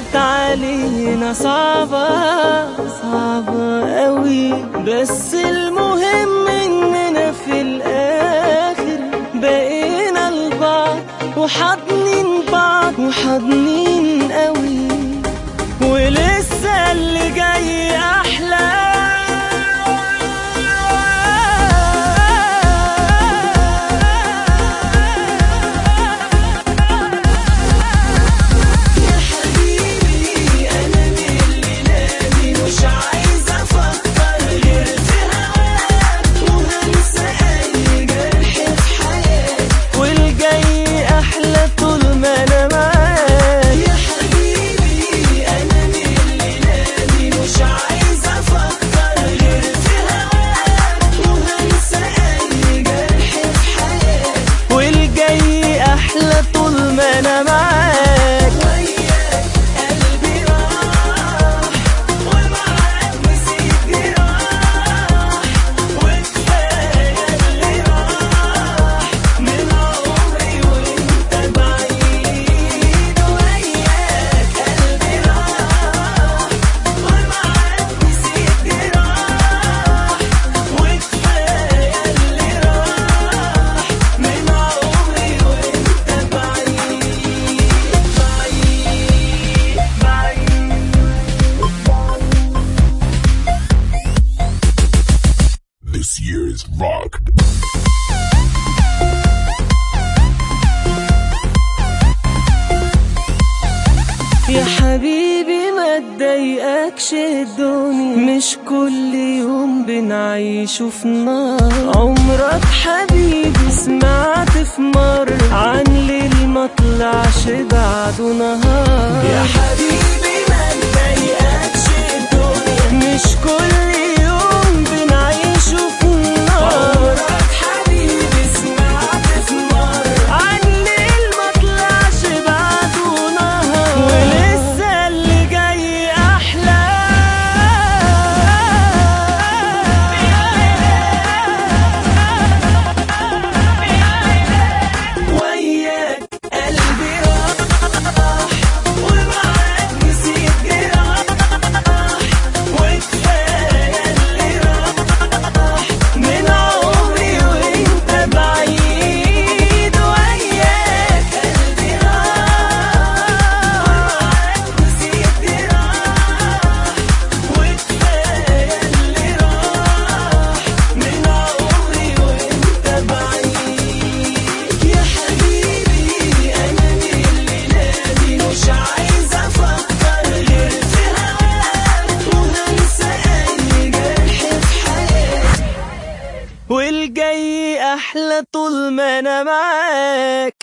كانت علينا صعبة قوي، بس المهم اننا في الاخر بقينا لبعض وحاضنين بعض وحاضنين قوي، ولسه اللي جاي احلى. This year is rocked. يا حبيبي ما تضايقكش الدنيا، مش كل يوم بنعيشه في نار. عمرك حبيبي سمعت في مرة عن ليل ما طلعش بعده نهار؟ يا حبيبي ما تضايقكش الدنيا، مش كل يوم بنعيشه في نار. عمرك حبيبي سمعت في مرة عن ليل ما طلعش بعده نهار، ولسه اللي جاي احلى. وياك قلبي راح ومعاك نسيت جراح، وكفاية اللي راح من عمري وانت بعيد. وياك قلبي راح ومعاك نسيت جراح، وكفاية اللي راح من عمري وانت بعيد. يا حبيبي انا من الليلة دي مش عايز افكر غير في هواك، وهنسى اي جرح في حياتي، والجاي احلى طول ما انا معاك.